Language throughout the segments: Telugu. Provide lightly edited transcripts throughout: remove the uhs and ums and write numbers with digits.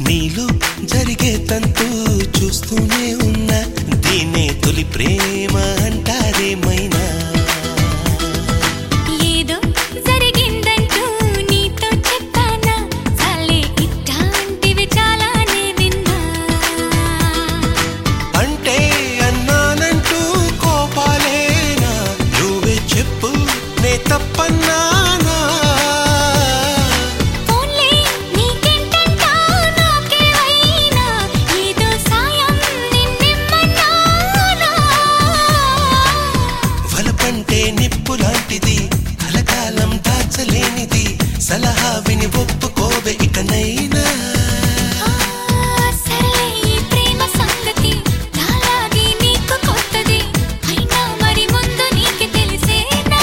నీలో జరిగే తంతు చూస్తూనే ఉన్నా దీనే తొలి ప్రేమ అంటారేమైనా ఏదో జరిగిందంటూ నీతో చెప్పానా చాలే ఇట్లాంటివి చాలానే విన్నా అంటే అన్నానంటూ కోపాలేనా నువ్వే చెప్పు నే తప్పన్నానా ఫోన్లే నీకెంటంట నాకేమైనా ఏదో సాయం నిన్నెమ్మన్నానా వలపంటే నిప్పు లాంటిది కలకాలం దాచలేనిది సలహా విని ఒప్పుకోవే ఇకనైనా సర్లే ఈ ప్రేమ సంగతి నాలాగే నీకు కొత్తది అయినా మరి ముందు నీకు తెలిసేనా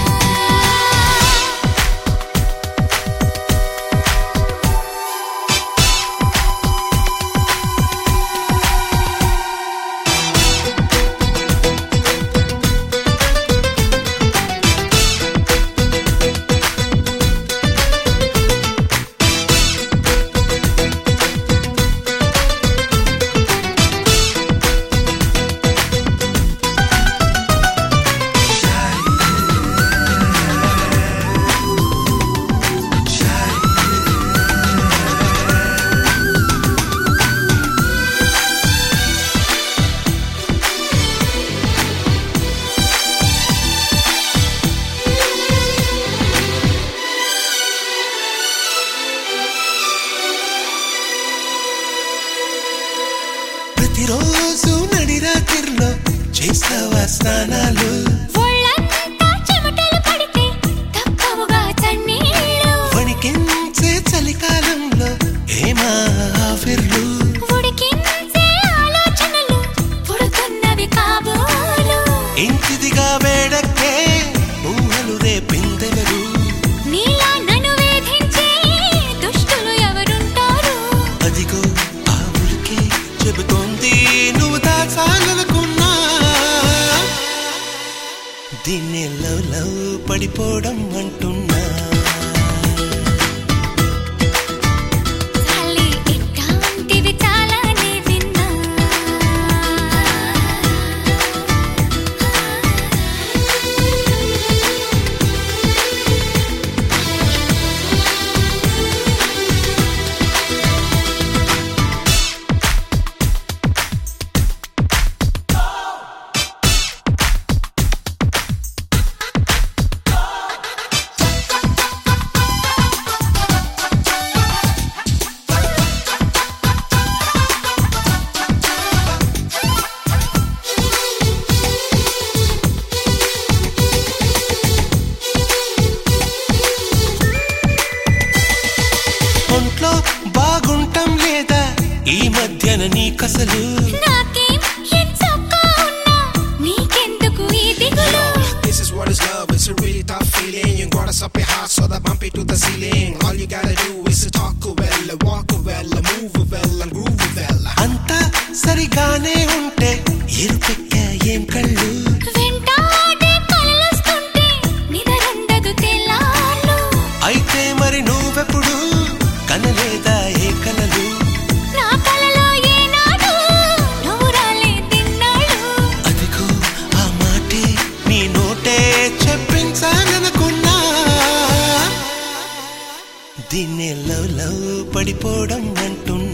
ప్రతిరోజు నడిరాత్రిలో చేస్తావా స్నానాలు ఒళ్ళంతా చెమటలు పడితే తప్పవుగా చన్నీళ్ళు వణికించే చలికాలంలో ఏమా ఆఫర్లు ఉడికించే ఆలోచనలు పుడుతున్నవి కాబోలు ఇంటిదిగా వేడక్కే ఊహలు రేపిందెవరు నీలా నన్ను వేధించే దుష్టులు ఎవరుంటారు అదిగో ఆ ఉలికే చెబుతోంది నువ్వు దాచాలనుకున్నా దీన్ని లవ్ లవ్ పడిపోవడం అంటున్నా చాలే ఇట్లాంటివి చాలానే విన్నా ఒంట్లో బాగుంటాం లేదా ఈ మధ్యన నీకసలు నాకేం ఎంచక్కా ఉన్నా నీకెందుకు ఈ దిగులు This is what is love, it's a really tough feeling. You got us up your heart so that bump it to the ceiling. All you gotta do is to talk well, walk well, move well, and groove well. అంతా సరిగానే ఉంటే ఎరుపెక్క ఏం కళ్ళు వెంటాడే కలలొస్తుంటే నిదరుండదు తెల్లార్లు అయితే మరి నువ్వెప్పుడు కనలేదా ఏ కలలు నా కలలో ఏనాడు నువ్వు రాలేదిన్నాళ్ళు అదిగో ఆ మాటే నీ నోటే చెప్పించాలనుకున్నా దీన్నే లవ్ లవ్ పడిపోవడం అంటున్నా